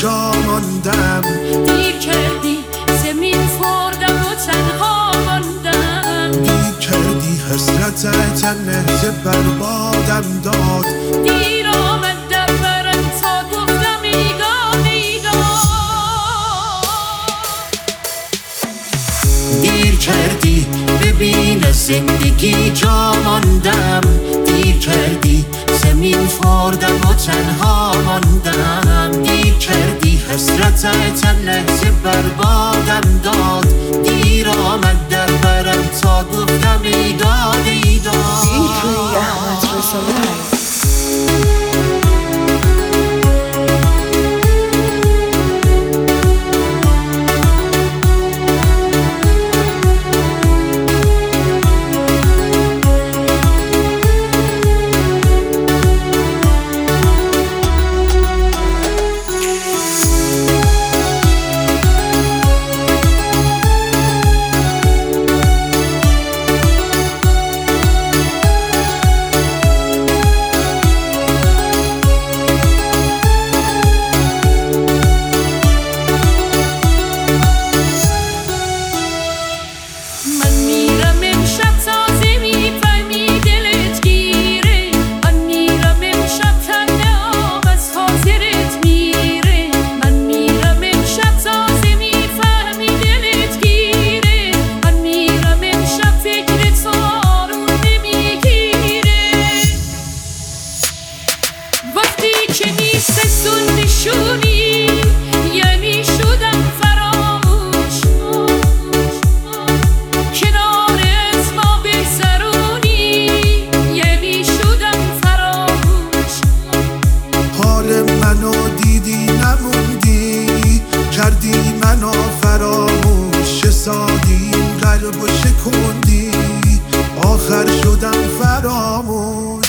جا ماندم. دیر کردی زمین خوردم و تنها ماندم. دیر کردی حسرت تنه بربادم داد. دیر آمد در برم تا گفتم ایداد ایداد. دیر کردی ببین زندگی جا ماندم. دیر کردی زمین خوردم و تنها ماندم. دیر کردی حسرت تنه بربادم داد. دیر آمد در برم تا گفتم ایداد ایداد. وقتی که نیستون نشونی یعنی شدم فراموش. کنار از ما بگذرونی یعنی شدم فراموش. حال منو دیدی نموندی، کردی منو فراموش. سادیم قلب و شکوندی، آخر شدم فراموش.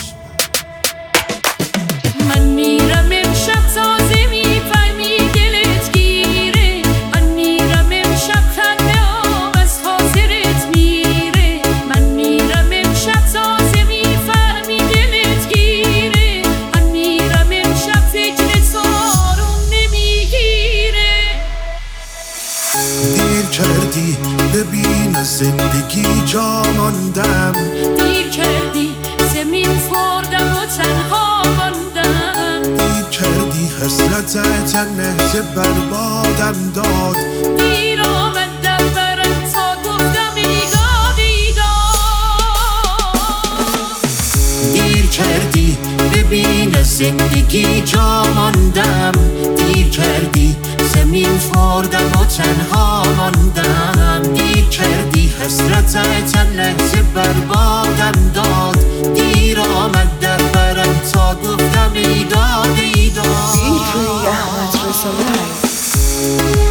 من میرم امشب تازه میفهمی دلت گیره. من میرم امشب تنهام از حاضرت میره. من میرم امشب تازه میفهمی دلت گیره. من میرم امشب فکرت آروم نمیگیره. دیر کردی ببین زندگی جا ماندم. دیر کردی زمین خوردم و تنها ماندم. دیر کردی حسرت تنه بربادم داد. دیر آمد در برم تا گفتم ایداد ایداد. دیر کردی ببین زندگی جا ماندم. دیر کردی زمین خوردم و تنها ماندم. دیر کردی حسرت تنه بربادم داد. دیر آمد در برم تا گفتم ایداد ایداد.